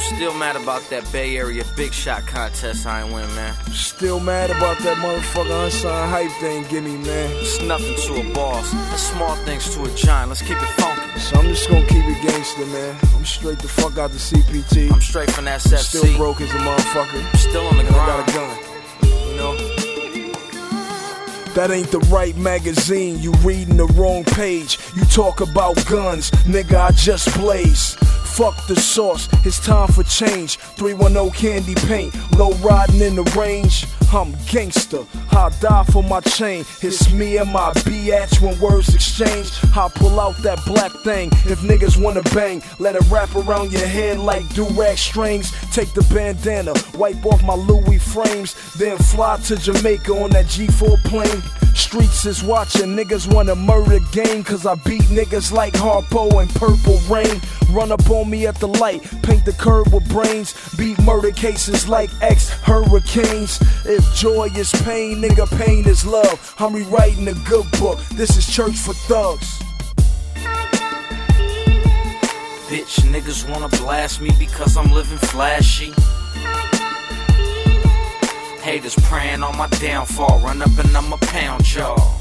Still mad about that Bay Area big shot contest I ain't win, man. Still mad about that motherfucker unsigned hype they ain't give me, man. It's nothing to a boss. That's small things to a giant. Let's keep it funky. So I'm just gonna keep it gangster, man. I'm straight the fuck out the CPT. I'm straight from that SFC. Still broke as a motherfucker. Still on the and grind. I got a gun, you know. That ain't the right magazine, you reading the wrong page. You talk about guns, nigga, I just blaze. Fuck the sauce, it's time for change. 310 candy paint, low riding in the range. I'm gangster, I die for my chain. It's me and my biatch when words exchange. I pull out that black thing, if niggas wanna bang, let it wrap around your head like do-rag strings. Take the bandana, wipe off my Louis frames, then fly to Jamaica on that G4 plane. Streets is watching, niggas wanna murder game, cause I beat niggas like Harpo and Purple Rain. Run up on me at the light, paint the curb with brains, beat murder cases like ex-hurricanes. If joy is pain, nigga, pain is love. I'm rewriting a good book, this is church for thugs. Bitch, niggas wanna blast me because I'm living flashy. Haters praying on my downfall, run up and I'ma pound y'all.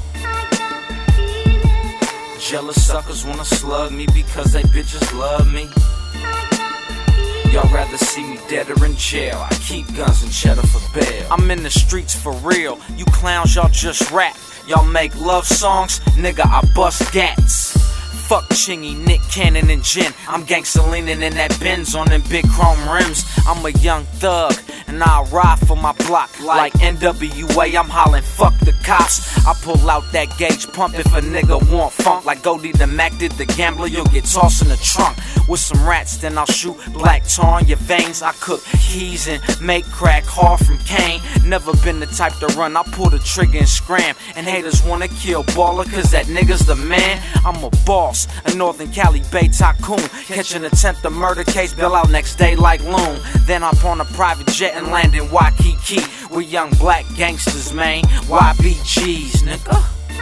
Jealous suckers wanna slug me because they bitches love me. Y'all rather see me dead or in jail. I keep guns and cheddar for bail. I'm in the streets for real. You clowns, y'all just rap. Y'all make love songs, nigga, I bust gats. Fuck Chingy, Nick Cannon, and Jen. I'm gangsta leaning in that Benz on them big chrome rims. I'm a young thug, and I'll ride for my block. Like NWA, I'm hollering, fuck the cops. I pull out that gauge pump if a nigga want funk. Like Goldie the Mac did the gambler, you'll get tossed in the trunk. With some rats, then I'll shoot black tar in your veins. I cook keys and make crack hard from cane. Never been the type to run, I pull the trigger and scram. And haters wanna kill Baller, cause that nigga's the man. I'm a boss, a Northern Cali Bay tycoon. Catch an attempted murder case, bail out next day like loon. Then hop on a private jet and land in Waikiki. We're young black gangsters, man. YBGs, nigga.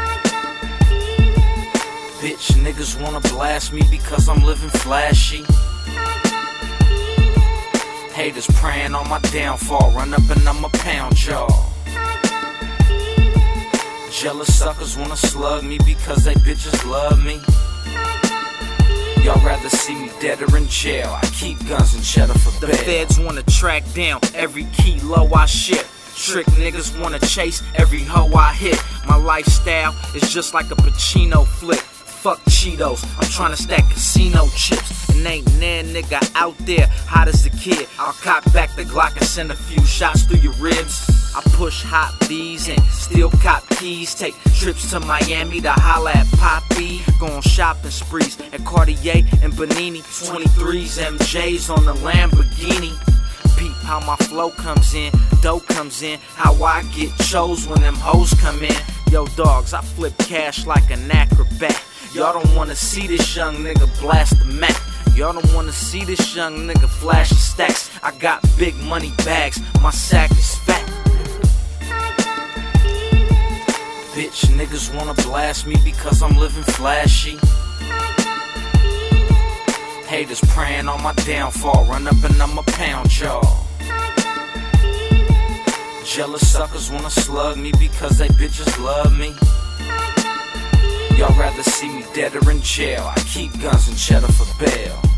Bitch, niggas wanna blast me because I'm living flashy. Haters praying on my downfall, run up and I'ma pound y'all. Jealous suckers wanna slug me because they bitches love me. Y'all rather see me dead or in jail. I keep guns and cheddar for bail. The feds wanna track down every kilo I ship. Trick niggas wanna chase every hoe I hit. My lifestyle is just like a Pacino flick. Fuck Cheetos, I'm tryna stack casino chips. And ain't nan nigga out there hot as the kid. I'll cock back the Glock and send a few shots through your ribs. I push hot B's and still cop keys. Take trips to Miami to holla at Poppy. Go on shopping sprees at Cartier and Bonini. 23s, MJs on the Lamborghini. Peep how my flow comes in, dough comes in. How I get chose when them hoes come in. Yo dogs, I flip cash like an acrobat. Y'all don't wanna see this young nigga blast the Mac. Y'all don't wanna see this young nigga flash the stacks. I got big money bags, my sack is fat. Bitch, niggas wanna blast me because I'm living flashy. Haters praying on my downfall, run up and I'ma pound y'all. Jealous suckers wanna slug me because they bitches love me. Y'all rather see me dead or in jail. I keep guns and cheddar for bail.